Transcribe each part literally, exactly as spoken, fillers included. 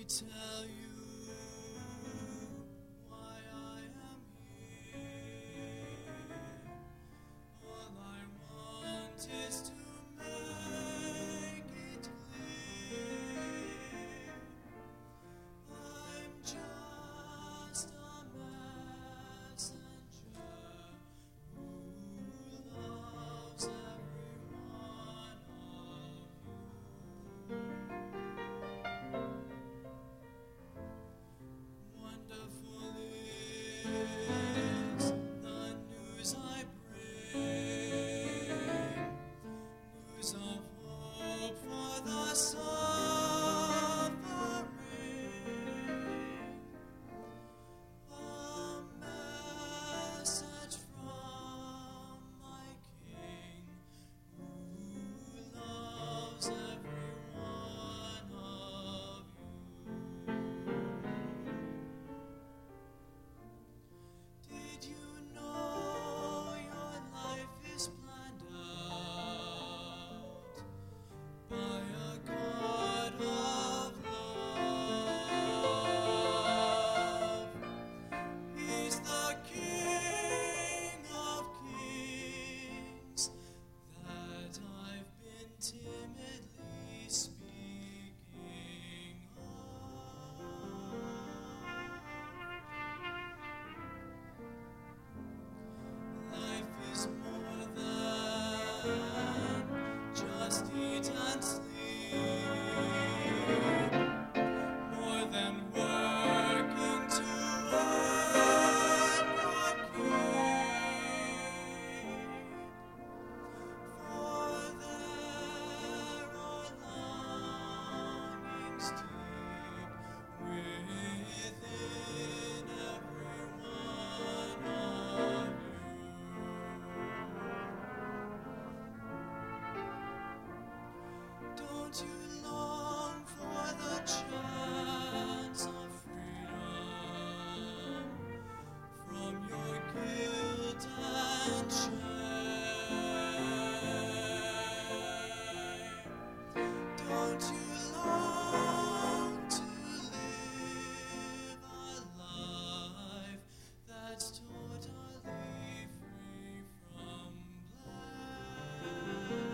tell you why I am here. All I want is to make it clear. I'm just a messenger who loves every one of you. Wonderful is the news I bring, news of hope for the suffering, a message from my King who loves every one of you. Did you know your life is planned out by a God of love? He's the King of kings that I've been timidly speaking of. Life is more than just eat and sleep, more than working to earn your keep. For there are longings deep within every one of you. Don't you long for the chance of freedom from your guilt and shame? Don't you long to live a life that's totally free from blame?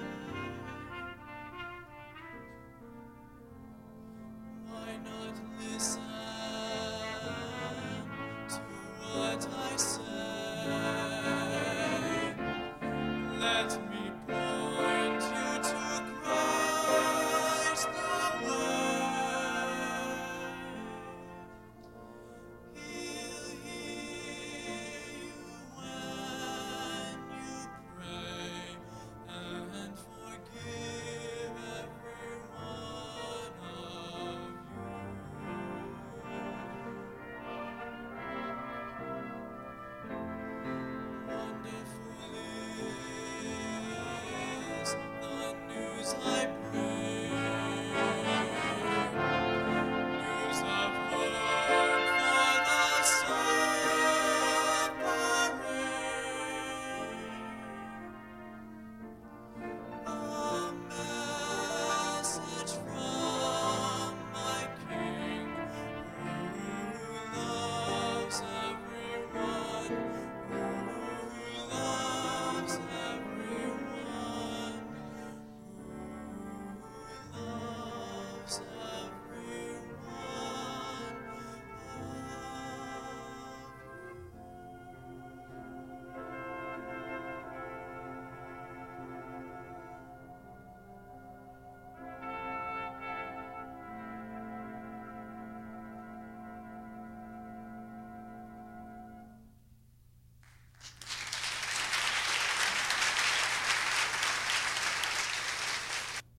Why not listen to what I say? Let me